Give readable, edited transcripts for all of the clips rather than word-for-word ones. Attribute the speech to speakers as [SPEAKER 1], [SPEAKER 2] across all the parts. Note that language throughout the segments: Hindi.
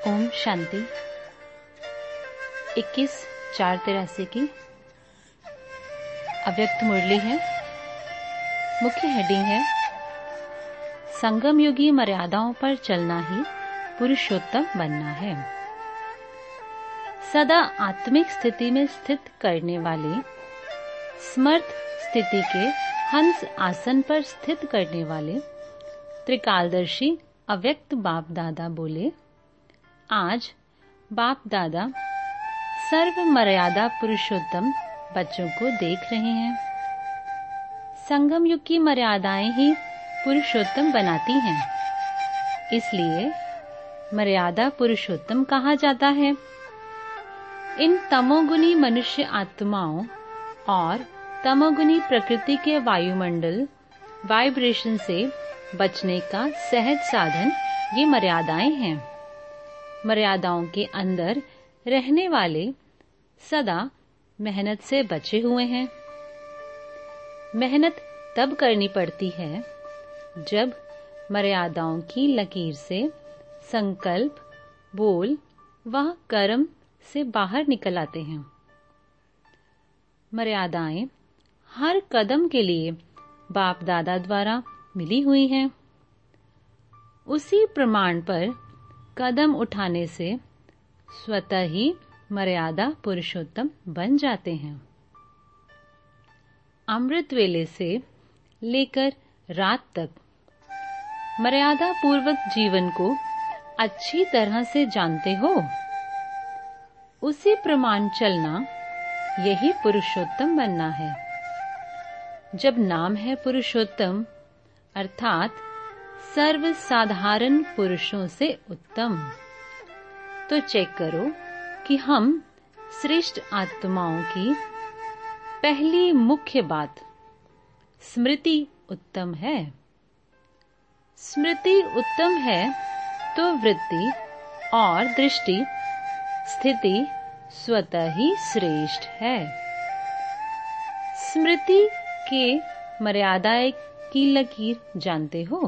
[SPEAKER 1] ओम शांति। 21/4/83 की अव्यक्त मुरली है। मुख्य हेडिंग है संगम युगी मर्यादाओं पर चलना ही पुरुषोत्तम बनना है। सदा आत्मिक स्थिति में स्थित करने वाले, समर्थ स्थिति के हंस आसन पर स्थित करने वाले त्रिकालदर्शी अव्यक्त बाप दादा बोले, आज बाप दादा सर्व मर्यादा पुरुषोत्तम बच्चों को देख रहे हैं। संगम युग की मर्यादाएं ही पुरुषोत्तम बनाती हैं, इसलिए मर्यादा पुरुषोत्तम कहा जाता है। इन तमोगुनी मनुष्य आत्माओं और तमोगुनी प्रकृति के वायुमंडल वाइब्रेशन से बचने का सहज साधन ये मर्यादाएं हैं। मर्यादाओं के अंदर रहने वाले सदा मेहनत से बचे हुए हैं। मेहनत तब करनी पड़ती है जब मर्यादाओं की लकीर से संकल्प, बोल व कर्म से बाहर निकल आते हैं। मर्यादाएं हर कदम के लिए बाप दादा द्वारा मिली हुई हैं। उसी प्रमाण पर कदम उठाने से स्वतः ही मर्यादा पुरुषोत्तम बन जाते हैं। अमृत वेले से लेकर रात तक मर्यादा पूर्वक जीवन को अच्छी तरह से जानते हो। उसी प्रमाण चलना यही पुरुषोत्तम बनना है। जब नाम है पुरुषोत्तम अर्थात सर्व साधारण पुरुषों से उत्तम, तो चेक करो कि हम श्रेष्ठ आत्माओं की पहली मुख्य बात स्मृति उत्तम है। स्मृति उत्तम है तो वृत्ति और दृष्टि स्थिति स्वतः ही श्रेष्ठ है। स्मृति के मर्यादा की लकीर जानते हो।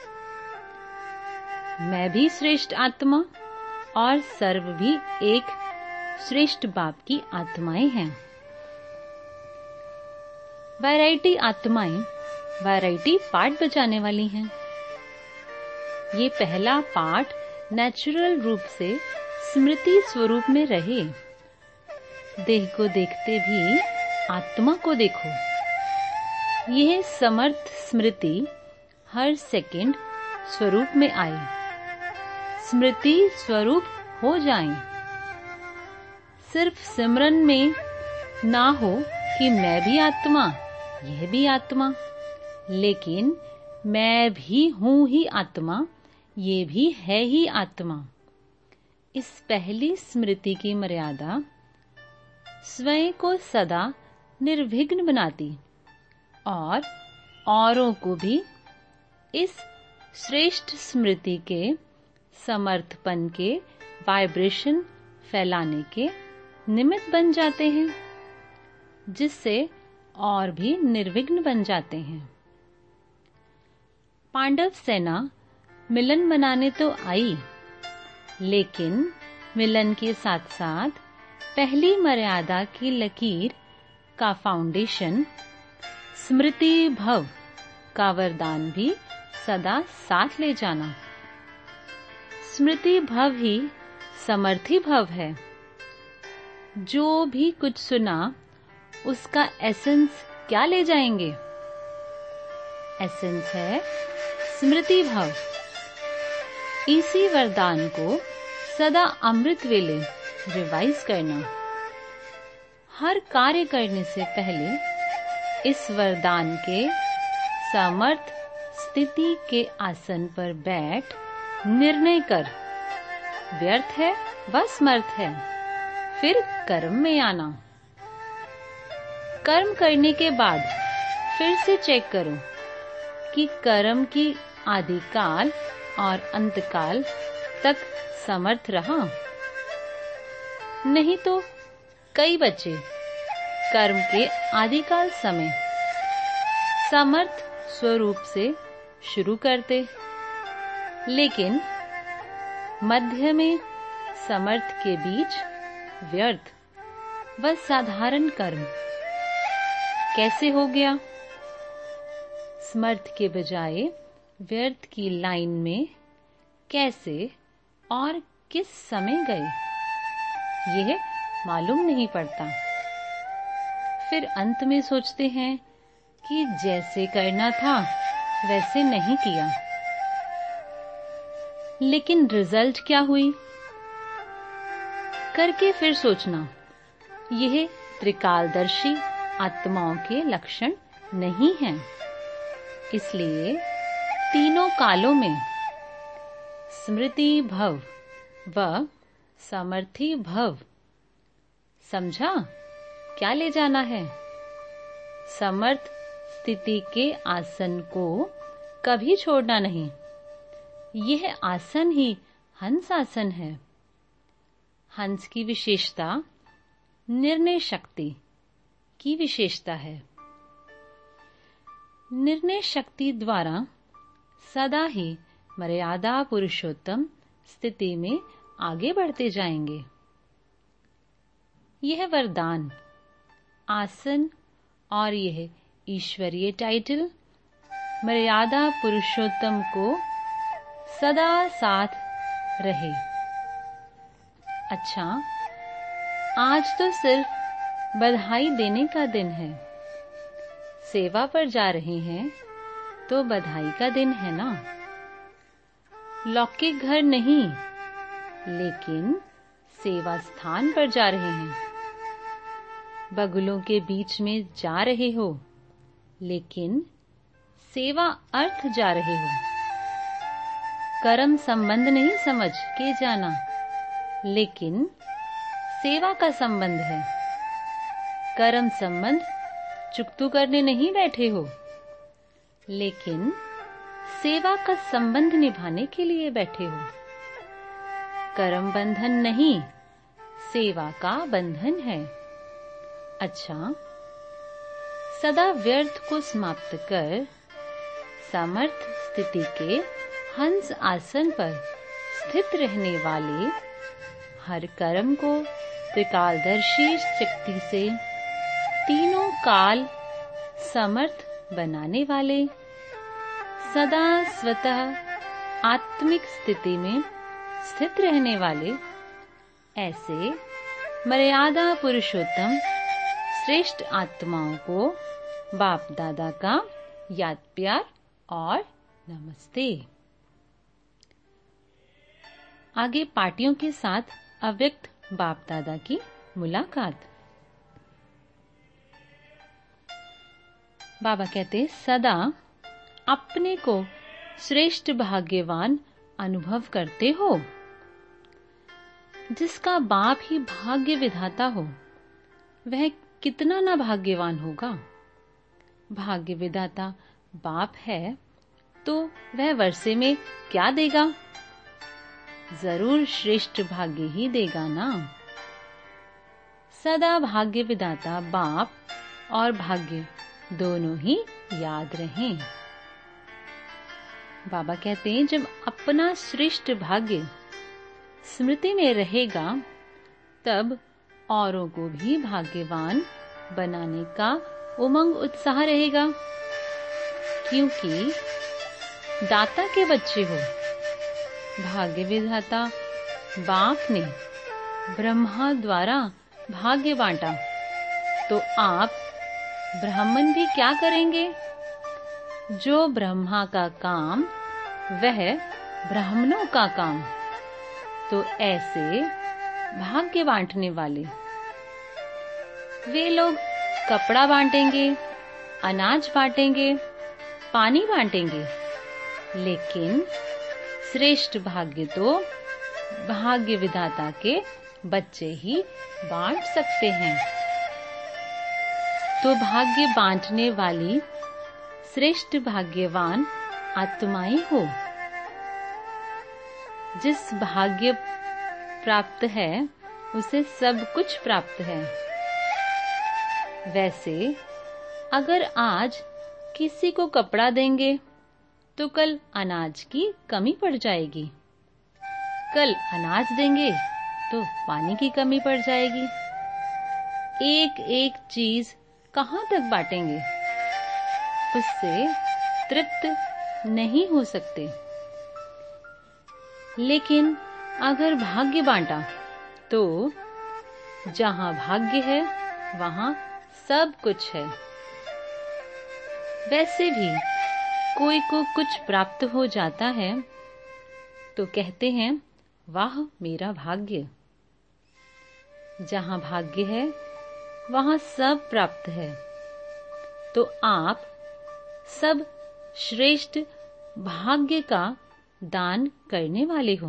[SPEAKER 1] मैं भी श्रेष्ठ आत्मा और सर्व भी एक श्रेष्ठ बाप की आत्माएं हैं। वैरायटी आत्माएं वैरायटी पाठ बजाने वाली हैं। ये पहला पाठ नेचुरल रूप से स्मृति स्वरूप में रहे। देह को देखते भी आत्मा को देखो। यह समर्थ स्मृति हर सेकंड स्वरूप में आए, स्मृति स्वरूप हो जाएं। सिर्फ सिमरन में ना हो कि मैं भी आत्मा, यह भी आत्मा, लेकिन मैं भी हूं ही आत्मा, ये भी है ही आत्मा। इस पहली स्मृति की मर्यादा स्वयं को सदा निर्विघ्न बनाती और औरों को भी इस श्रेष्ठ स्मृति के समर्थपन के वाइब्रेशन फैलाने के निमित्त बन जाते हैं, जिससे और भी निर्विघ्न बन जाते हैं। पांडव सेना मिलन मनाने तो आई, लेकिन मिलन के साथ साथ पहली मर्यादा की लकीर का फाउंडेशन स्मृति भव का वरदान भी सदा साथ ले जाना। स्मृति भव ही समर्थी भव है। जो भी कुछ सुना उसका एसेंस क्या ले जाएंगे? एसेंस है स्मृति भव। इसी वरदान को सदा अमृत वेले रिवाइज करना। हर कार्य करने से पहले इस वरदान के समर्थ स्थिति के आसन पर बैठ निर्णय कर, व्यर्थ है व समर्थ है, फिर कर्म में आना। कर्म करने के बाद फिर से चेक करो कि कर्म की आदिकाल और अंतकाल तक समर्थ रहा। नहीं तो कई बच्चे कर्म के आदिकाल समय समर्थ स्वरूप से शुरू करते, लेकिन मध्य में समर्थ के बीच व्यर्थ व साधारण कर्म कैसे हो गया? समर्थ के बजाय व्यर्थ की लाइन में कैसे और किस समय गए, यह मालूम नहीं पड़ता। फिर अंत में सोचते हैं कि जैसे करना था वैसे नहीं किया। लेकिन रिजल्ट क्या हुई? करके फिर सोचना, यह त्रिकालदर्शी आत्माओं के लक्षण नहीं हैं। इसलिए तीनों कालों में स्मृति भव व समर्थी भव, समझा क्या ले जाना है? समर्थ स्थिति के आसन को कभी छोड़ना नहीं। यह आसन ही हंस आसन है। हंस की विशेषता निर्णय शक्ति की विशेषता है। निर्णय शक्ति द्वारा सदा ही मर्यादा पुरुषोत्तम स्थिति में आगे बढ़ते जाएंगे। यह वरदान, आसन और यह ईश्वरीय टाइटल मर्यादा पुरुषोत्तम को सदा साथ रहे। अच्छा, आज तो सिर्फ बधाई देने का दिन है। सेवा पर जा रहे हैं तो बधाई का दिन है ना। लौकिक घर नहीं, लेकिन सेवा स्थान पर जा रहे हैं। बगुलों के बीच में जा रहे हो, लेकिन सेवा अर्थ जा रहे हो। कर्म संबंध नहीं समझ के जाना, लेकिन सेवा का संबंध है। कर्म संबंध चुकतू करने नहीं बैठे हो, लेकिन सेवा का संबंध निभाने के लिए बैठे हो। कर्म बंधन नहीं, सेवा का बंधन है। अच्छा, सदा व्यर्थ को समाप्त कर समर्थ स्थिति के हंस आसन पर स्थित रहने वाले, हर कर्म को त्रिकालदर्शी शक्ति से तीनों काल समर्थ बनाने वाले, सदा स्वतः आत्मिक स्थिति में स्थित रहने वाले, ऐसे मर्यादा पुरुषोत्तम श्रेष्ठ आत्माओं को बाप दादा का याद प्यार और नमस्ते। आगे पार्टियों के साथ अव्यक्त बाप दादा की मुलाकात। बाबा कहते, सदा अपने को श्रेष्ठ भाग्यवान अनुभव करते हो। जिसका बाप ही भाग्य विधाता हो, वह कितना ना भाग्यवान होगा। भाग्य विधाता बाप है तो वह वर्षे में क्या देगा? जरूर श्रेष्ठ भाग्य ही देगा ना। सदा भाग्य विधाता बाप और भाग्य दोनों ही याद रहें। बाबा कहते हैं, जब अपना श्रेष्ठ भाग्य स्मृति में रहेगा, तब औरों को भी भाग्यवान बनाने का उमंग उत्साह रहेगा। क्योंकि दाता के बच्चे हो। भाग्य विधाता बाप ने ब्रह्मा द्वारा भाग्य बांटा, तो आप ब्राह्मण भी क्या करेंगे? जो ब्रह्मा का काम वह ब्राह्मणों का काम। तो ऐसे भाग्य बांटने वाले वे लोग कपड़ा बांटेंगे, अनाज बांटेंगे, पानी बांटेंगे, लेकिन श्रेष्ठ भाग्य तो भाग्य विधाता के बच्चे ही बांट सकते हैं। तो भाग्य बांटने वाली श्रेष्ठ भाग्यवान आत्माएं हो। जिस भाग्य प्राप्त है उसे सब कुछ प्राप्त है। वैसे अगर आज किसी को कपड़ा देंगे तो कल अनाज की कमी पड़ जाएगी। कल अनाज देंगे तो पानी की कमी पड़ जाएगी। एक एक चीज कहाँ तक बांटेंगे? उससे तृप्त नहीं हो सकते। लेकिन अगर भाग्य बांटा तो जहां भाग्य है वहां सब कुछ है। वैसे भी कोई को कुछ प्राप्त हो जाता है तो कहते हैं, वाह मेरा भाग्य। जहां भाग्य है वहां सब प्राप्त है। तो आप सब श्रेष्ठ भाग्य का दान करने वाले हो।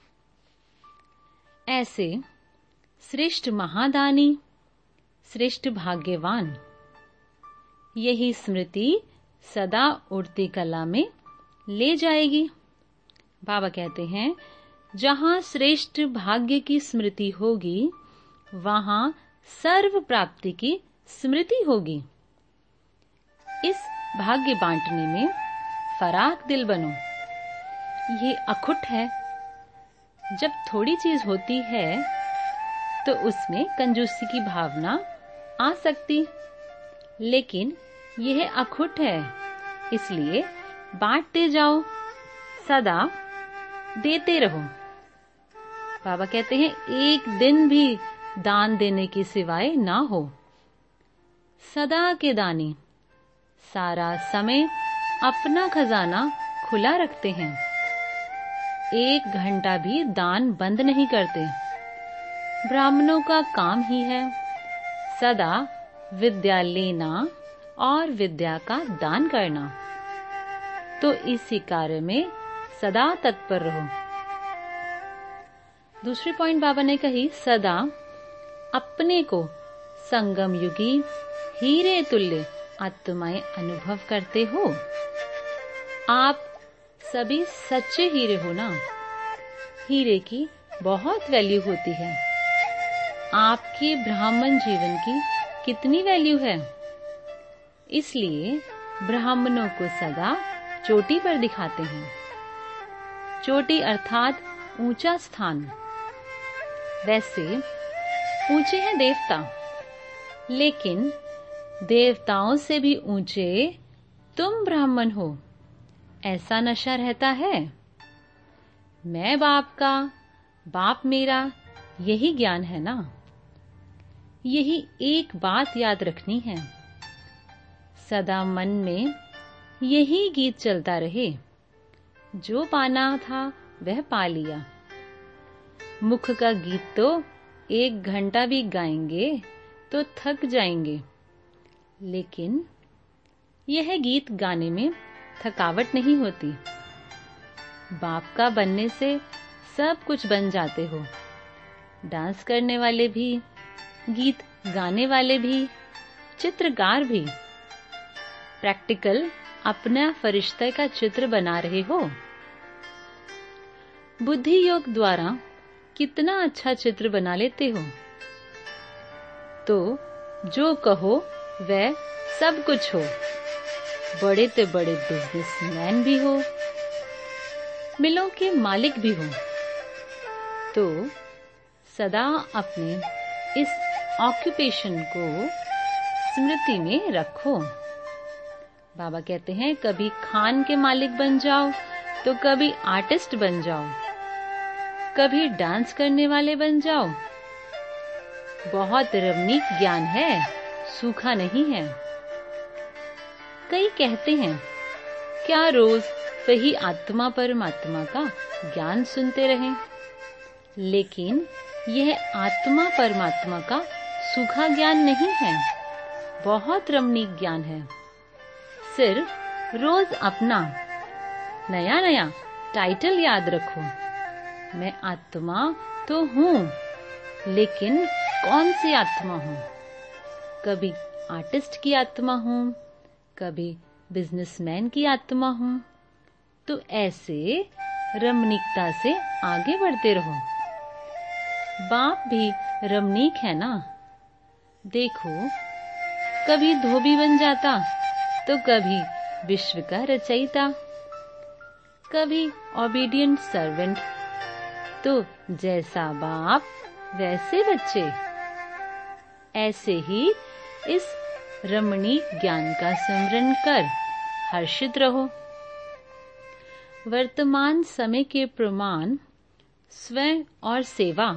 [SPEAKER 1] ऐसे श्रेष्ठ महादानी, श्रेष्ठ भाग्यवान, यही स्मृति सदा उड़ती कला में ले जाएगी। बाबा कहते हैं, जहां श्रेष्ठ भाग्य की स्मृति होगी वहां सर्व प्राप्ति की स्मृति होगी। इस भाग्य बांटने में फराक दिल बनो। ये अखुट है। जब थोड़ी चीज होती है तो उसमें कंजूसी की भावना आ सकती, लेकिन यह अखुट है, इसलिए बांटते जाओ, सदा देते रहो। बाबा कहते हैं, एक दिन भी दान देने के सिवाय ना हो। सदा के दानी सारा समय अपना खजाना खुला रखते हैं। 1 घंटा भी दान बंद नहीं करते। ब्राह्मणों का काम ही है सदा विद्या लेना और विद्या का दान करना। तो इसी कार्य में सदा तत्पर रहो। दूसरी पॉइंट बाबा ने कही, सदा अपने को संगम युगी हीरे तुल्य आत्माएं अनुभव करते हो। आप सभी सच्चे हीरे हो ना। हीरे की बहुत वैल्यू होती है। आपके ब्राह्मण जीवन की कितनी वैल्यू है? इसलिए ब्राह्मणों को सदा चोटी पर दिखाते हैं। चोटी अर्थात ऊंचा स्थान। वैसे ऊंचे हैं देवता, लेकिन देवताओं से भी ऊंचे तुम ब्राह्मण हो, ऐसा नशा रहता है। मैं बाप का, बाप मेरा, यही ज्ञान है ना। यही एक बात याद रखनी है, सदा मन में यही गीत चलता रहे, जो पाना था वह पा लिया। मुख का गीत तो 1 घंटा भी गाएंगे तो थक जाएंगे, लेकिन यह गीत गाने में थकावट नहीं होती। बाप का बनने से सब कुछ बन जाते हो। डांस करने वाले भी, गीत गाने वाले भी, चित्रकार भी। प्रैक्टिकल अपना फरिश्ते का चित्र बना रहे हो। बुद्धि योग द्वारा कितना अच्छा चित्र बना लेते हो। तो जो कहो वह सब कुछ हो। बड़े से बड़े बिजनेसमैन भी हो, मिलों के मालिक भी हो। तो सदा अपने इस ऑक्यूपेशन को स्मृति में रखो। बाबा कहते हैं, कभी खान के मालिक बन जाओ तो कभी आर्टिस्ट बन जाओ, कभी डांस करने वाले बन जाओ। बहुत रमणीक ज्ञान है, सूखा नहीं है। कई कहते हैं, क्या रोज वही आत्मा परमात्मा का ज्ञान सुनते रहें? लेकिन यह आत्मा परमात्मा का सूखा ज्ञान नहीं है, बहुत रमणीक ज्ञान है। सिर्फ रोज अपना नया नया टाइटल याद रखो। मैं आत्मा तो हूँ, लेकिन कौन सी आत्मा हूँ? कभी आर्टिस्ट की आत्मा हूँ, कभी बिजनेसमैन की आत्मा हूँ। तो ऐसे रमणीकता से आगे बढ़ते रहो। बाप भी रमणीक है ना। देखो, कभी धोबी बन जाता तो कभी विश्व का रचयिता, कभी ओबीडिएंट सर्वेंट तो जैसा बाप वैसे बच्चे। ऐसे ही इस रमणीक ज्ञान का स्मरण कर हर्षित रहो। वर्तमान समय के प्रमाण स्वयं और सेवा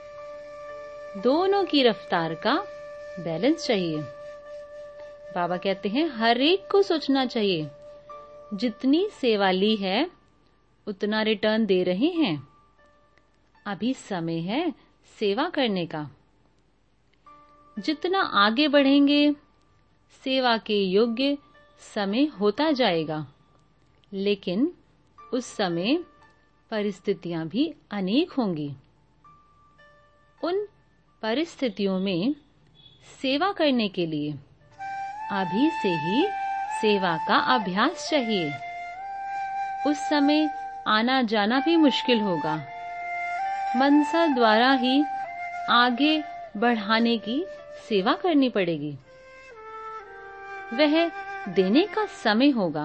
[SPEAKER 1] दोनों की रफ्तार का बैलेंस चाहिए। बाबा कहते हैं हर एक को सोचना चाहिए जितनी सेवा ली है उतना रिटर्न दे रहे हैं। अभी समय है सेवा करने का। जितना आगे बढ़ेंगे सेवा के योग्य समय होता जाएगा, लेकिन उस समय परिस्थितियां भी अनेक होंगी। उन परिस्थितियों में सेवा करने के लिए अभी से ही सेवा का अभ्यास चाहिए। उस समय आना जाना भी मुश्किल होगा। मनसा द्वारा ही आगे बढ़ाने की सेवा करनी पड़ेगी। वह देने का समय होगा,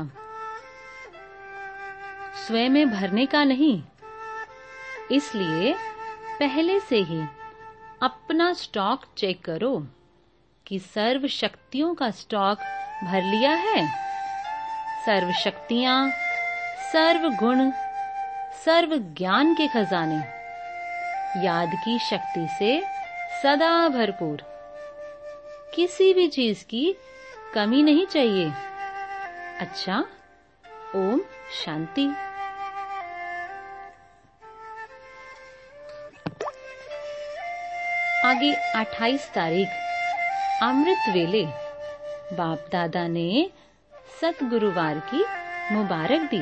[SPEAKER 1] स्वयं में भरने का नहीं। इसलिए पहले से ही अपना स्टॉक चेक करो कि सर्व शक्तियों का स्टॉक भर लिया है। सर्व शक्तियां, सर्व गुण, सर्व ज्ञान के खजाने याद की शक्ति से सदा भरपूर। किसी भी चीज की कमी नहीं चाहिए। अच्छा, ओम शांति। आगे 28 तारीख अमृत वेले बाप दादा ने सतगुरुवार की मुबारक दी।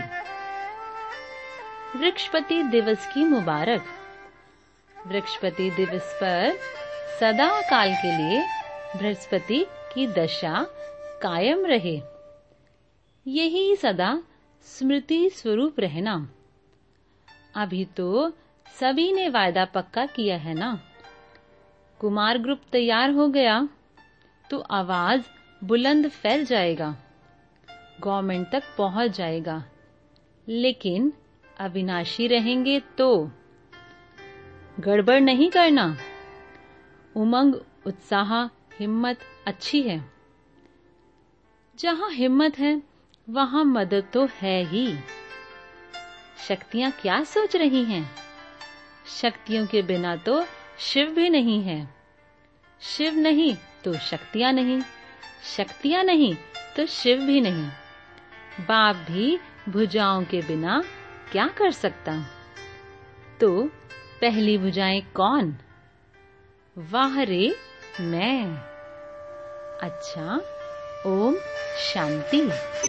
[SPEAKER 1] वृक्षपति दिवस की मुबारक। वृक्षपति दिवस पर सदा काल के लिए बृहस्पति की दशा कायम रहे, यही सदा स्मृति स्वरूप रहना। अभी तो सभी ने वायदा पक्का किया है ना। कुमार ग्रुप तैयार हो गया तो आवाज बुलंद फैल जाएगा, गवर्नमेंट तक पहुंच जाएगा। लेकिन अविनाशी रहेंगे तो गड़बड़ नहीं करना। उमंग, उत्साह, हिम्मत अच्छी है। जहां हिम्मत है वहां मदद तो है ही। शक्तियां क्या सोच रही हैं? शक्तियों के बिना तो शिव भी नहीं है। शिव नहीं तो शक्तियां नहीं, शक्तियां नहीं तो शिव भी नहीं। बाप भी भुजाओं के बिना क्या कर सकता? तो पहली भुजाएं कौन? वाह रे मैं। अच्छा, ओम शांति।